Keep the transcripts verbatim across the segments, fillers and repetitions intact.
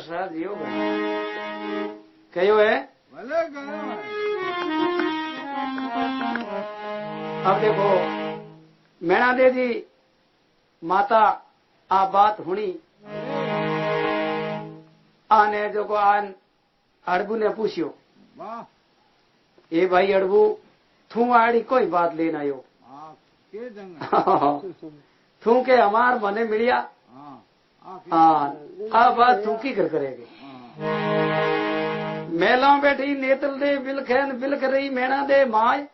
प्रसाद जियो कहो है अब देखो मैणा दे जी माता आ बात हुनी आने जो को आन अड़बू ने पूछियो ए भाई अड़बू थू आड़ी कोई बात लेना आयो थू के हमार मने मिलिया हाँ आ बात तू की कर करेगी मेला बैठी नेतल दे बिलखैन बिलख रही मैणा दे माय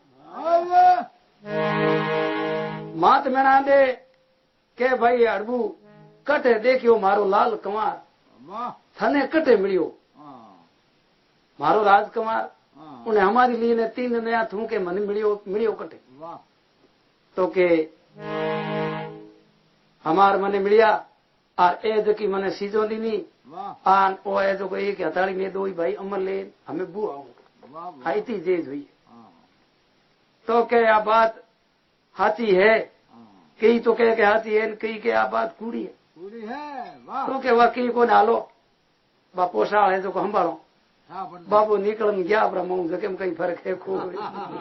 मात मैणा दे के भाई अड़बू कटे देखियो मारो लाल कुमार थने कटे मिलियो मारो राजकुमार उन्हें हमारी लिए ने तीन नया थू के मन मिलियो मिलियो कटे तो के हमार मने मिलिया और ए जो की मने सीजो दीनी आन ओ ए जो को एक हथाड़ी ने दो भाई अमर ले हमें बू आऊं आई थी जेज हुई तो के आ बात हाथी है कई तो कह के हाथी है कई के आ बात कूड़ी है कूड़ी है तो के वह कई को नालो बा पोषाल है जो को संभालो बाबू निकल गया ब्रह्म जके कई फर्क है खूब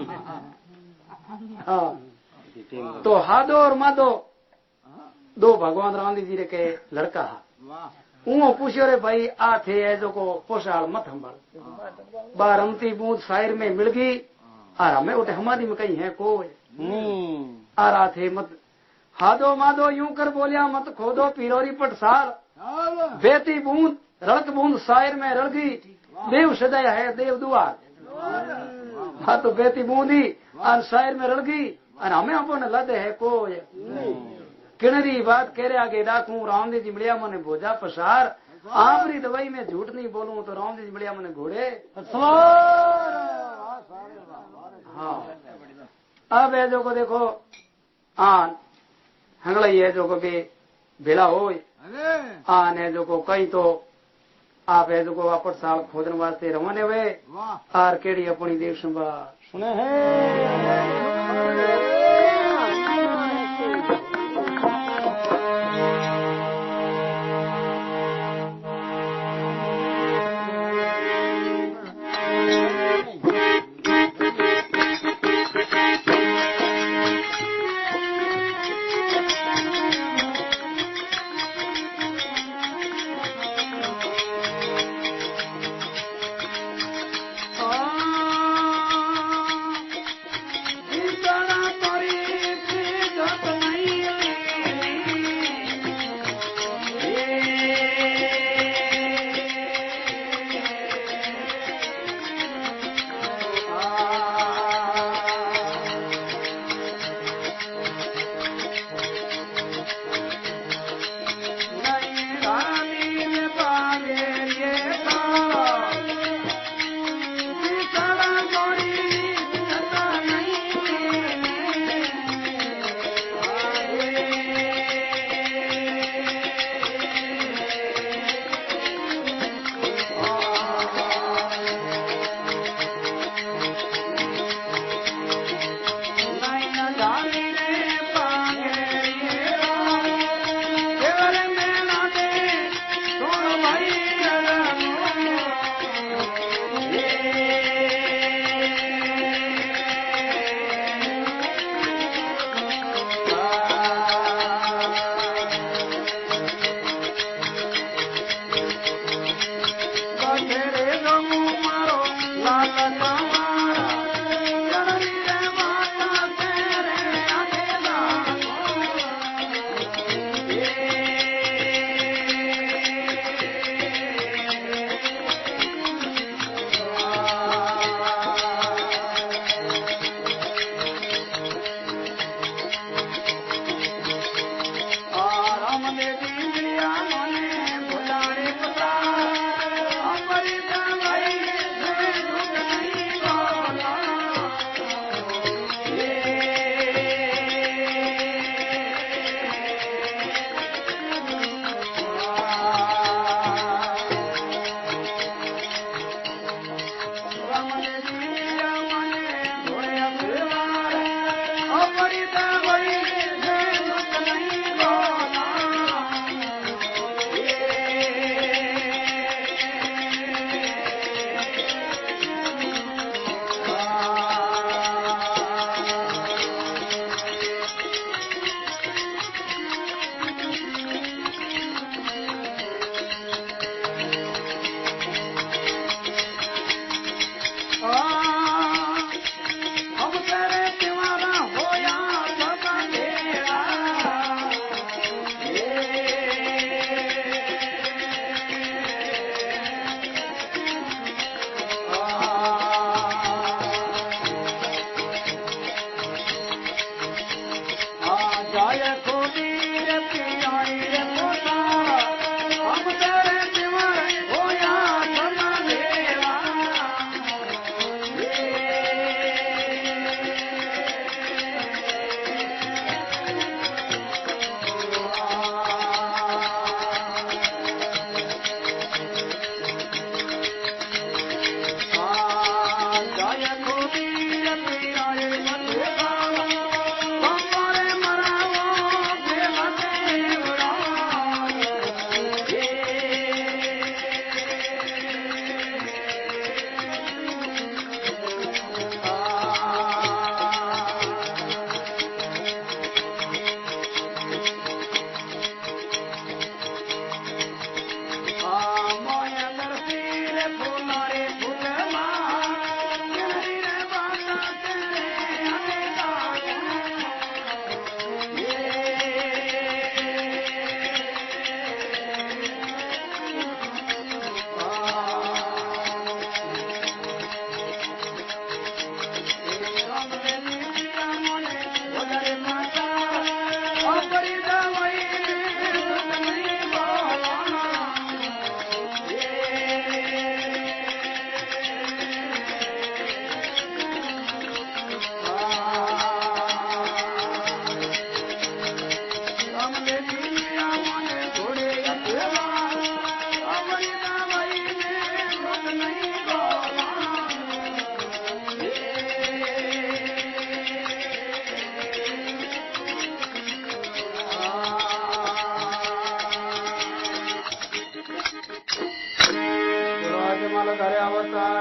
हाँ तो हादो और मादो दो भगवान रामजी जी रे के लड़का हा ऊँ पूछो रे भाई आ थे ऐजो को पोषाल मत संभाल बार रमती बूंद शायर में मिल गई और हमें उठे हमारी में कहीं है को आ रहा थे मत हादो मादो यूं कर बोलिया मत खोदो पिरोरी पटसाल बेती बूंद रड़क बूंद शायर में रड़ गई देव सजाया है देव दुआर हाँ तो बेती बूंदी और शायर में रड़ गई और हमें अपन लद है को किणरी बात कह रहे आगे डाकू रामदेव जी मिलिया मने भोजा पसार आपरी दवाई में झूठ नहीं बोलूं तो रामदेव जी मिलिया मने घोड़े हाँ अब है जो को देखो आन हंगला ये जो को भी भेला हो आन है जो को कई तो आप है जो को वापस साल खोदन वास्ते रवाने हुए आर केड़ी अपनी देव संभाल सुने हैं માલો ધારે અવતાર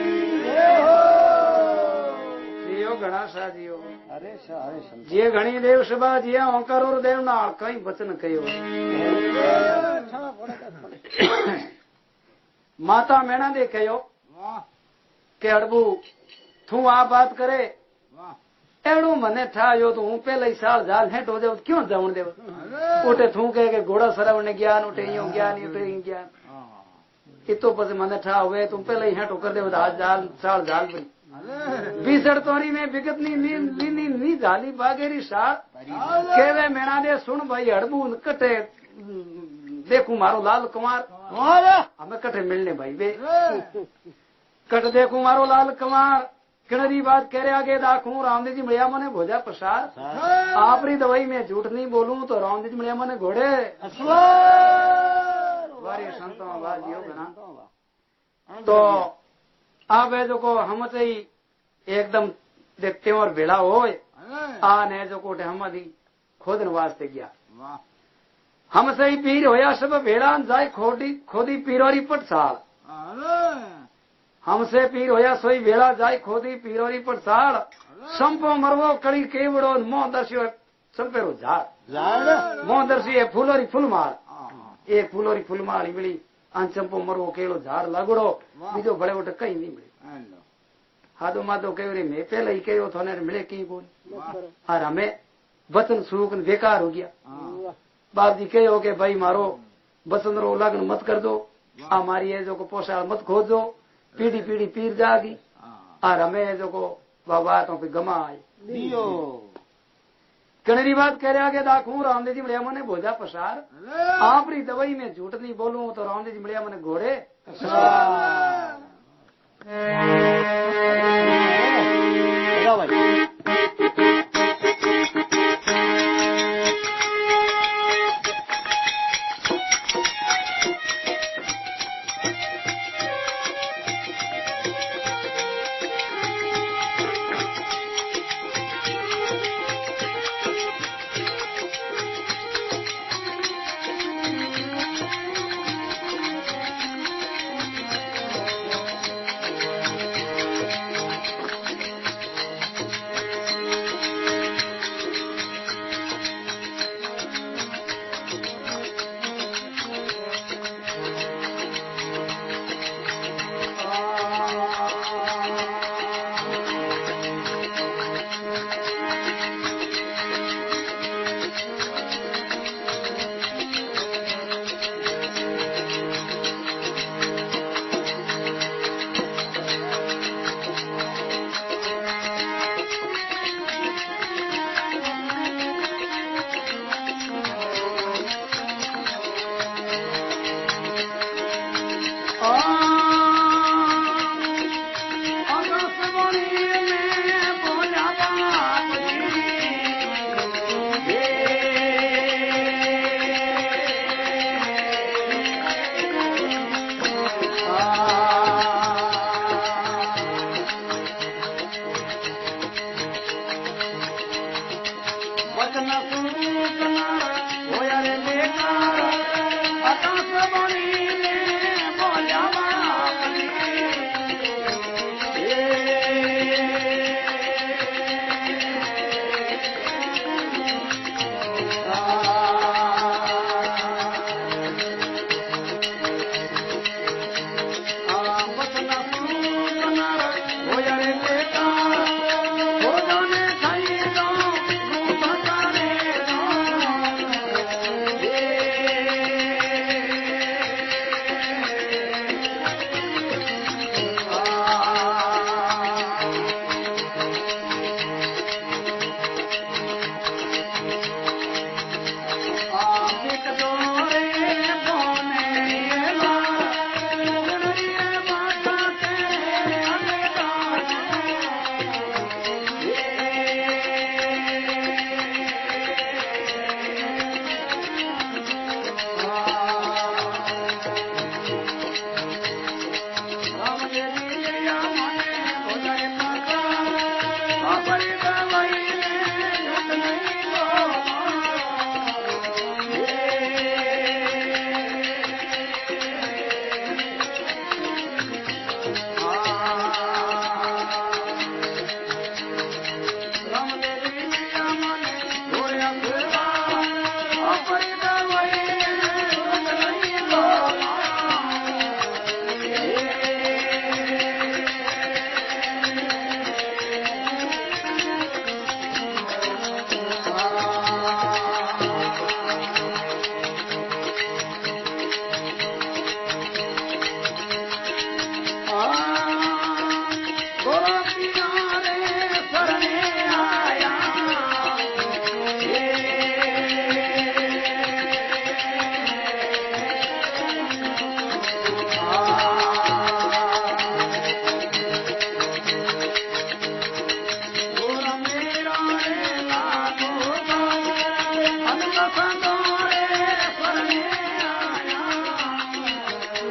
જીઓ ઘણા સાજીઓ અરે અરે જે ઘણી દેવ સભા જ્યાં ઓંકારો દેવ ના કઈ વચન કયો માતા મેણા દે કયો કે અડબુ તું આ વાત કરે એડું મને થાયો તો હું પેલા સાલ ઝાલ હેઠો દેવ ક્यों જવણ દેવ ઉઠે તું કહે કે ઘોડા સરાવણ જ્ઞાન ઉઠે અહીંયા જ્ઞાન ઉઠે જ્ઞાન એ તો પછી મને થા હવે તું પેલા હેઠો કરી દેવ હાથ ઝાલ સાળ ઝાલ બની ભીસડ તોરી में विगत नी नी नी नी नी झाली बागेरी साल केवे मेणा दे सुन भाई हड़बू कटे देखू मारो लाल कुमार हमें कटे मिलने भाई बे कट देखू मारो लाल कुमार किणरी बात कह रहे आगे दाखू रामदेव जी मड़िया मने भोजा प्रसाद आपरी दवाई में झूठ नहीं बोलूं तो रामदेव जी मड़िया मने घोड़े वारी संतों बाजियो बना तो आप जो को हम से एकदम देखते और भेड़ा हो आ ने जो कोटे हम खोदन वास्ते गया हम से ही पीर होया सब भेड़ा जाए खोदी खोदी पीरोरी पट साल हमसे पीर होया सोई भेड़ा जाए खोदी पीरोरी पट साल संपो मरवो कड़ी केवड़ो मोह दर्शियो संपेरो झाड़ मोह दर्शी है फूलोरी फूल मार एक फूलोरी फूल मार मिली अन चंपो मरवो केलो झाड़ लगड़ो बीजो बड़े उठ कहीं नहीं मिले हादो मादो कहो रे मैं पहले ही कहो थाने मिले कहीं बोल और हमें वचन सूख बेकार हो गया बाप जी कहो के भाई मारो बसंत रो लगन मत कर दो हमारी है जो को पोषाण मत खोद दो पीढ़ी पीढ़ी पीर जागी और हमें जो को बातों पे गमा आई कनेरी बात कह रहे आगे दाखू रामदेव जी मड़िया मने भोजा प्रसार आपरी दवाई में झूठ नहीं बोलूं तो रामदेव जी मड़िया मने घोड़े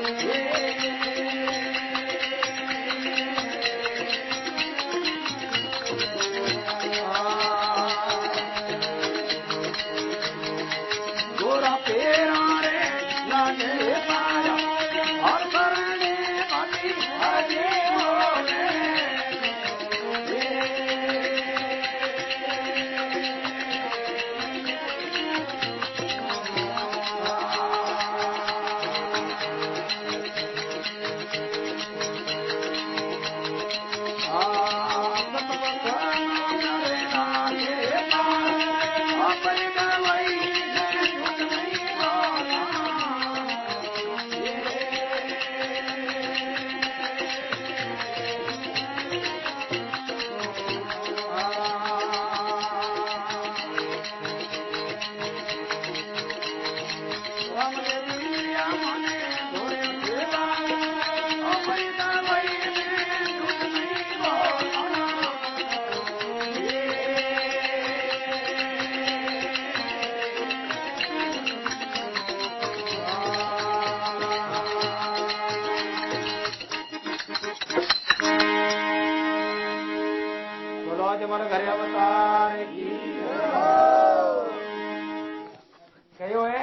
घरे अवतार की कहो है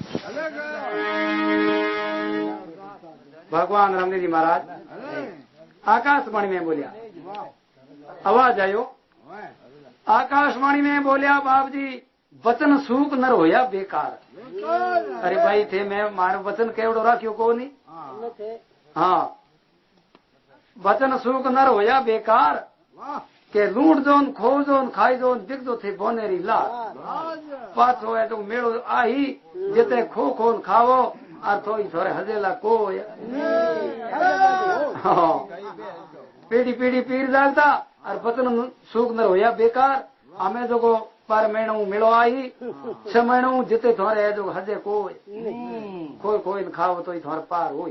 भगवान रामदेव जी महाराज आकाशवाणी में बोलिया, आवाज आयो आकाशवाणी में बोलिया, बाप जी वचन सूख नर होया बेकार। अरे भाई थे मैं मारो वचन केवड़ो राख्यो को नहीं। हाँ वचन सूख नर होया बेकार के लूट जोन खो जोन खाई जोन दिख जो थे बोनेरी ला पाछो है तो मेड़ो आई जिते खो खोन खावो और थोड़ी थोड़े हजेला को पीढ़ी पीढ़ी पीर जागता और वचन सूख नर होया बेकार। हमें जो को पर महीनों मिलो आई छह महीनों जिते थोड़े जो हजे को खोई खोई खाओ तो थोड़े पार हो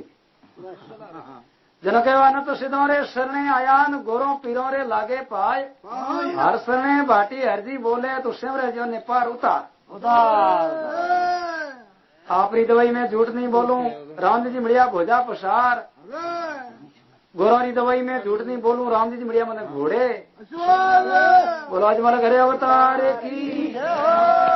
जन कहवा न तो सिद्धोरे शरणे आयान गोरो पीरोरे लागे पाए हर शरणे भाटी हरजी बोले तो सिमरे जो ने पार उतार उतार। आपरी दवाई में झूठ नहीं बोलूं राम जी मिड़िया भोजा पसार। गोरोरी दवाई में झूठ नहीं बोलूं राम जी मिड़िया मने घोड़े। बोलो आज मारा घरे अवतार की